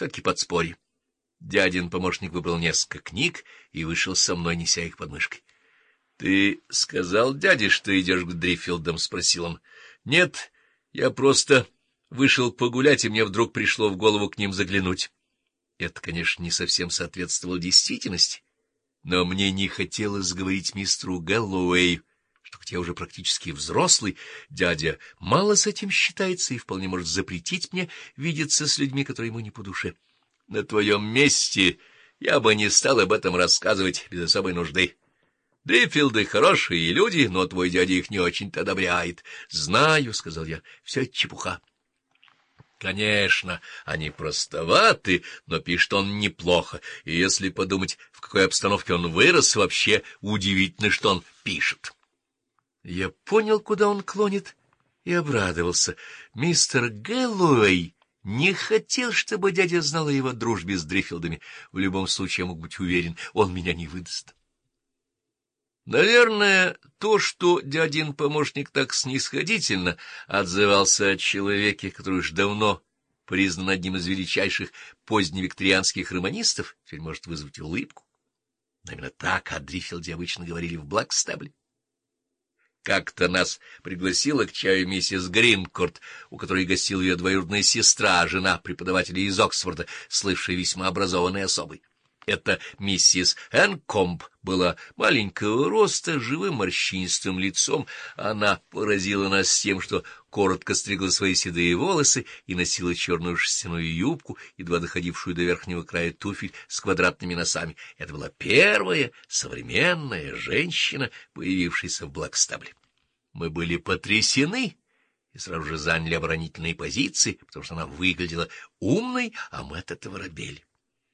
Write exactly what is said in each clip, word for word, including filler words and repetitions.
все-таки подспорье. Дядин помощник выбрал несколько книг и вышел со мной, неся их под мышкой. — Ты сказал дяде, что идешь к Дриффилдам? — спросил он. — Нет, я просто вышел погулять, и мне вдруг пришло в голову к ним заглянуть. Это, конечно, не совсем соответствовало действительности, но мне не хотелось говорить мистеру Гэллоуэю, что хоть я уже практически взрослый, дядя мало с этим считается и вполне может запретить мне видеться с людьми, которые ему не по душе. На твоем месте я бы не стал об этом рассказывать без особой нужды. Дриффилды хорошие люди, но твой дядя их не очень-то одобряет. — Знаю, — сказал я, — все это чепуха. Конечно, они простоваты, но пишет он неплохо, и если подумать, в какой обстановке он вырос, вообще удивительно, что он пишет. Я понял, куда он клонит, и обрадовался. Мистер Гэллоуэй не хотел, чтобы дядя знал о его дружбе с Дриффилдами. В любом случае, я мог быть уверен, он меня не выдаст. Наверное, то, что дядин помощник так снисходительно отзывался о человеке, который уж давно признан одним из величайших поздневикторианских романистов, теперь может вызвать улыбку. Но именно так о Дриффилде обычно говорили в Блэкстабле. Как-то нас пригласила к чаю миссис Гринкорт, у которой гостила ее двоюродная сестра, жена преподавателя из Оксфорда, слывшая весьма образованной особой. Эта миссис Энкомб была маленького роста, живым морщинистым лицом. Она поразила нас тем, что коротко стригла свои седые волосы и носила черную шерстяную юбку, едва доходившую до верхнего края туфель с квадратными носами. Это была первая современная женщина, появившаяся в Блэкстабле. Мы были потрясены и сразу же заняли оборонительные позиции, потому что она выглядела умной, а мы от этого робели.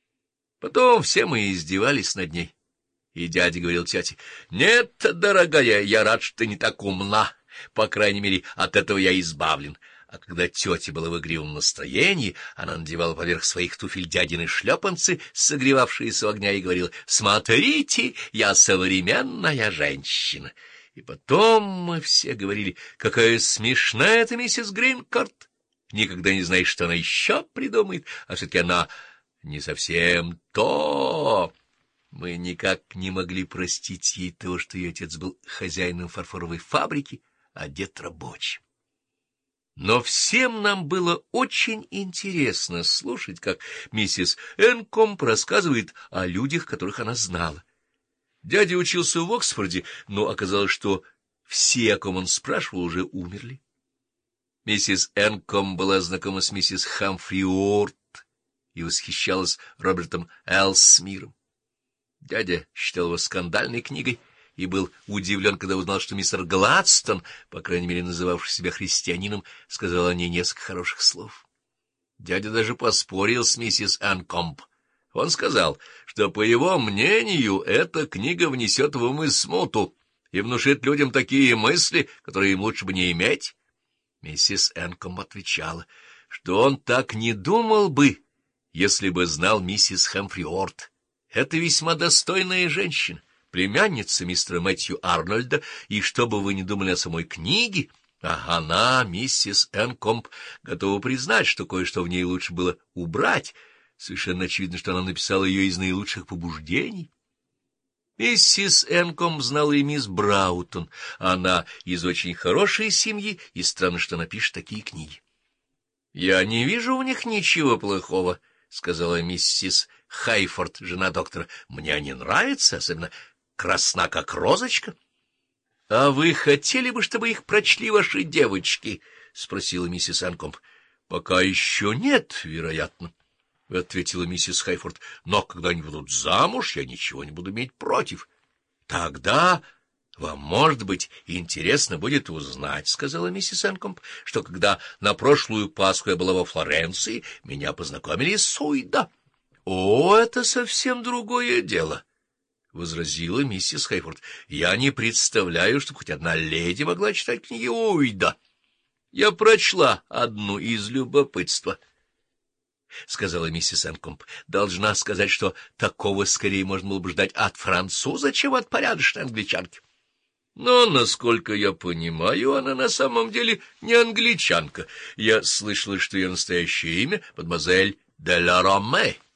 Потом все мы издевались над ней, и дядя говорил тете: «Нет, дорогая, я рад, что ты не так умна, по крайней мере, от этого я избавлен». А когда тетя была в игривом настроении, она надевала поверх своих туфель дядины шлепанцы, согревавшиеся у огня, и говорила: «Смотрите, я современная женщина». И потом мы все говорили: «Какая смешная эта миссис Гринкорт! Никогда не знаешь, что она еще придумает, а все-таки она не совсем то». Мы никак не могли простить ей того, что ее отец был хозяином фарфоровой фабрики, а дед рабочим. Но всем нам было очень интересно слушать, как миссис Энкомб рассказывает о людях, которых она знала. Дядя учился в Оксфорде, но оказалось, что все, о ком он спрашивал, уже умерли. Миссис Энкомб была знакома с миссис Хамфри Уорд и восхищалась Робертом Элсмиром. Дядя считал его скандальной книгой и был удивлен, когда узнал, что мистер Гладстон, по крайней мере называвший себя христианином, сказал о ней несколько хороших слов. Дядя даже поспорил с миссис Энкомб. Он сказал, что, по его мнению, эта книга внесет в умы смуту и внушит людям такие мысли, которые им лучше бы не иметь. Миссис Энкомб отвечала, что он так не думал бы, если бы знал миссис Хамфри Уорд. Это весьма достойная женщина, племянница мистера Мэтью Арнольда, и что бы вы ни думали о самой книге, а она, миссис Энкомб, готова признать, что кое-что в ней лучше было убрать. Совершенно очевидно, что она написала ее из наилучших побуждений. Миссис Энкомб знала и мисс Браутон. Она из очень хорошей семьи, и странно, что она пишет такие книги. — Я не вижу в них ничего плохого, — сказала миссис Хайфорд, жена доктора. — Мне они нравятся, особенно красна, как розочка. — А вы хотели бы, чтобы их прочли ваши девочки? — спросила миссис Энкомб. — Пока еще нет, вероятно, — ответила миссис Хайфорд. — Но когда они будут замуж, я ничего не буду иметь против. — Тогда вам, может быть, интересно будет узнать, — сказала миссис Энкомб, — что когда на прошлую Пасху я была во Флоренции, меня познакомили с Суидо. — О, это совсем другое дело, — возразила миссис Хайфорд. — Я не представляю, чтобы хоть одна леди могла читать книги Уида. Я прочла одну из любопытства, — сказала миссис Энкомб. — Должна сказать, что такого скорее можно было бы ждать от француза, чем от порядочной англичанки. Но, насколько я понимаю, она на самом деле не англичанка. Я слышала, что ее настоящее имя — мадемуазель де ла Роме,